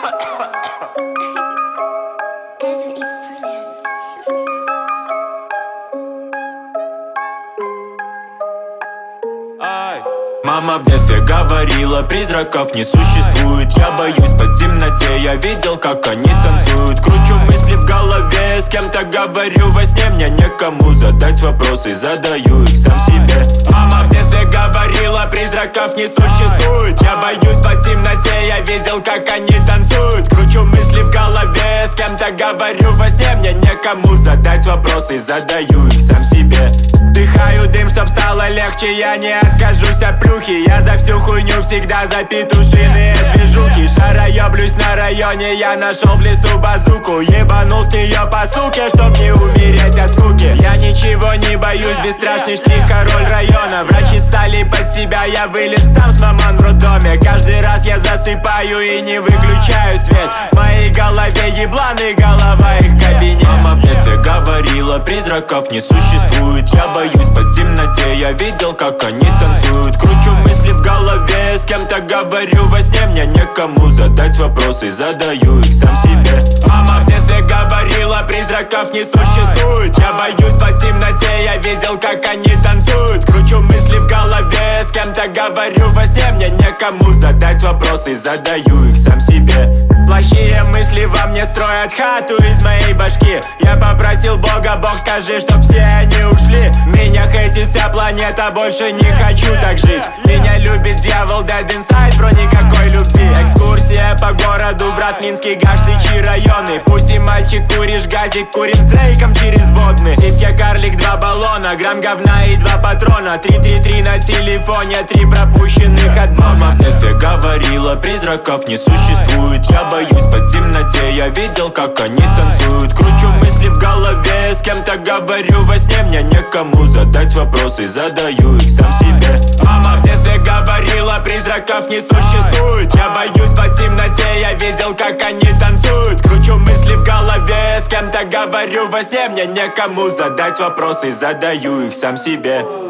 Мама в детстве говорила, призраков не существует. Я боюсь по темноте, я видел, как они танцуют. Кручу мысли в голове, с кем-то говорю во сне. Мне некому задать вопросы, задаю их сам себе. Мама в детстве говорила, призраков не существует. Я боюсь по темноте, я видел, как они танцуют. Кручу мысли в голове, с кем-то говорю во сне. Мне некому задать вопросы, задаю их сам себе. Вдыхаю дым, чтоб стало легче, я не откажусь от плюхи. Я за всю хуйню всегда за петушиные движухи. Шароеблюсь на районе, я нашел в лесу базуку. Ебанул с нее по суке, чтоб не умереть от скуки. Я ничего не боюсь, бесстрашный штрих, король района. Врачи ссали под себя, я вылез сам с маман в роддоме. Каждый раз я засыпаю и не выключаю свет. В моей голове ебланы, голова их кабинет. Мама в детстве говорила, призраков не существует. Я боюсь по темноте, я видел, как они танцуют. Кручу мысли в голове, с кем-то говорю во сне. Мне некому задать вопросы, задаю их сам себе. Мама в детстве говорила, призраков не существует. Я боюсь по темноте, я видел, как они танцуют. Кручу мысли в голове, с кем-то говорю во сне. Мне некому задать вопросы, задаю их сам себе. Плохие мысли во мне строят хату из моей башки. Я попросил Бога, Бог, скажи, чтоб все они ушли. Меня хейтит вся планета, больше не хочу так жить. Меня любит дьявол, dead inside, про никакой любви. Экскурсия по городу, брат, Минский, Гаш, Сычи районы. Пусть и мальчик, куришь газик, курим с Дрейком через водный. В ситке карлик, 2 баллона, грамм говна и 2 патрона. 333 на телефоне, 3 пропущенных от Бога. Мама в детстве говорила, призраков не существует. Я боюсь по темноте, я видел, как они танцуют. Кручу мысли в голове, с кем-то говорю во сне. Мне некому задать вопросы, задаю их сам себе. Мама в детстве говорила, призраков не существует. Я боюсь по темноте, я видел, как они танцуют. Кручу мысли в голове, с кем-то говорю во сне. Мне некому задать вопросы, задаю их сам себе.